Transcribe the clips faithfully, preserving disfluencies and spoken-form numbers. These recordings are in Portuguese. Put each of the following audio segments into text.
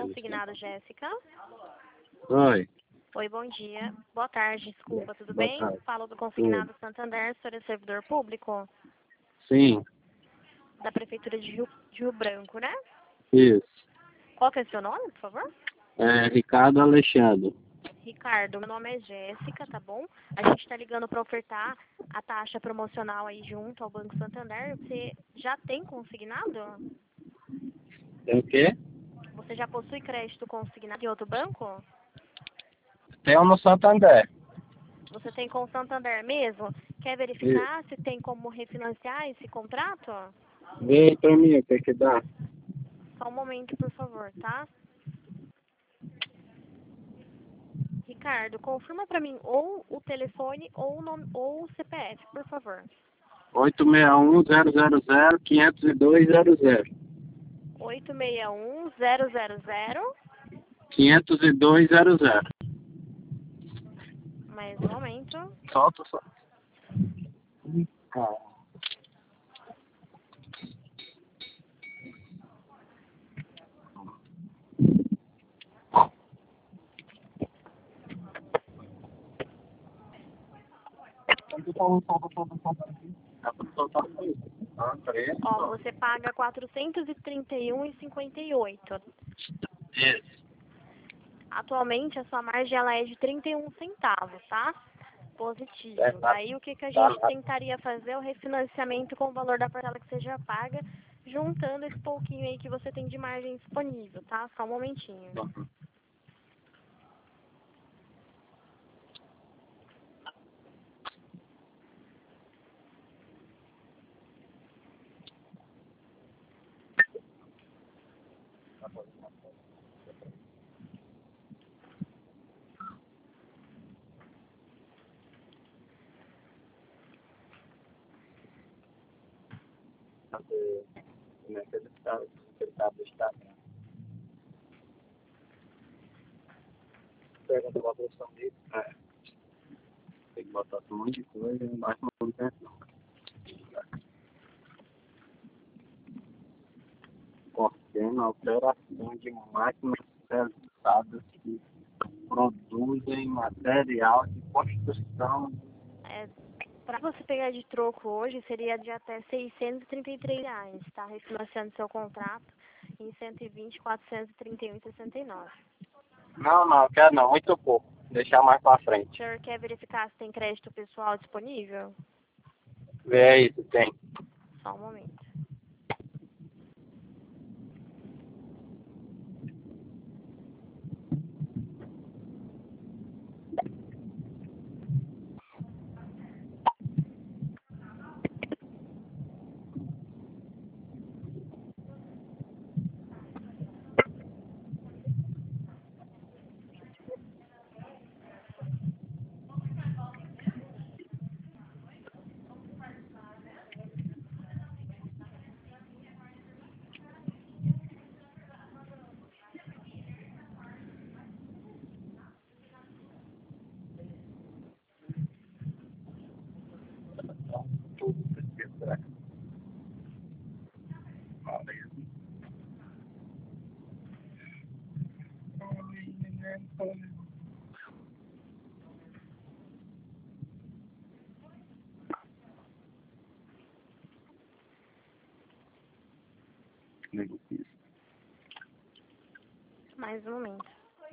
consignado, Jéssica. Oi. Oi, bom dia. Boa tarde, desculpa, tudo Boa bem? tarde. Falo do consignado Santander, senhor é servidor público Sim, da Prefeitura de Rio, de Rio Branco, né? isso. Qual que é o seu nome, por favor? É Ricardo Alexandre. Ricardo, meu nome é Jéssica, tá bom? A gente tá ligando para ofertar a taxa promocional aí junto ao Banco Santander. Você já tem consignado? Tem o quê? Você já possui crédito consignado em outro banco? Tem um no Santander. Você tem com o Santander mesmo? Quer Isso. verificar se tem como refinanciar esse contrato? Vê aí pra mim o que que dá. Só um momento, por favor, tá? Ricardo, confirma para mim ou o telefone ou o, nome, ou o C P F, por favor. oito seis um, zero zero zero, quinhentos e dois, zero zero. oito seis um, zero zero zero. quinhentos e dois, zero zero. Mais um momento. Solta, solta. Calma. Ah, três. Ó, você paga quatrocentos e trinta e um reais e cinquenta e oito centavos. Isso. Atualmente a sua margem ela é de trinta e um centavos, tá? Positivo. É, tá. Daí o que, que a gente tentaria fazer é o refinanciamento com o valor da parcela que você já paga, juntando esse pouquinho aí que você tem de margem disponível, tá? Só um momentinho. Como é que ele tá? Ele tá buscando. Pergunta uma produção dele. É. Tem que botar um monte de coisa e embaixo não tem não. Ordena alteração de máquinas pesadas que produzem material de construção. É, para você pegar de troco hoje, seria de até seiscentos e trinta e três reais, tá? Refinanciando seu contrato em cento e vinte, quatrocentos e trinta e um reais e sessenta e nove centavos. Não, não, quero não, muito pouco. Deixar mais pra O frente. senhor quer verificar se tem crédito pessoal disponível? Vê aí se tem. Só um momento. Mais um momento.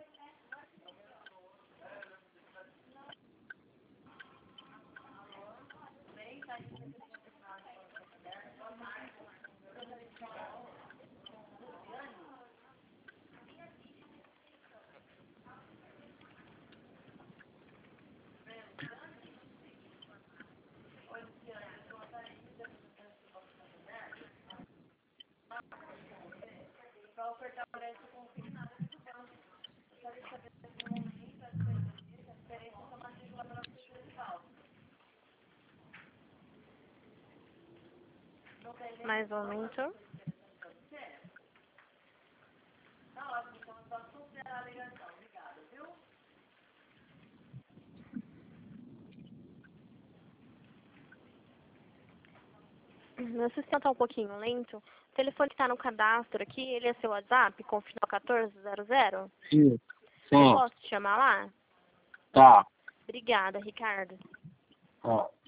Mais um momento. meu sistema tá um pouquinho lento. O telefone que tá no cadastro aqui, ele é seu WhatsApp, com final quatorze zero zero? Sim. Eu Sim. posso te chamar lá? Tá. Obrigada, Ricardo. Tá.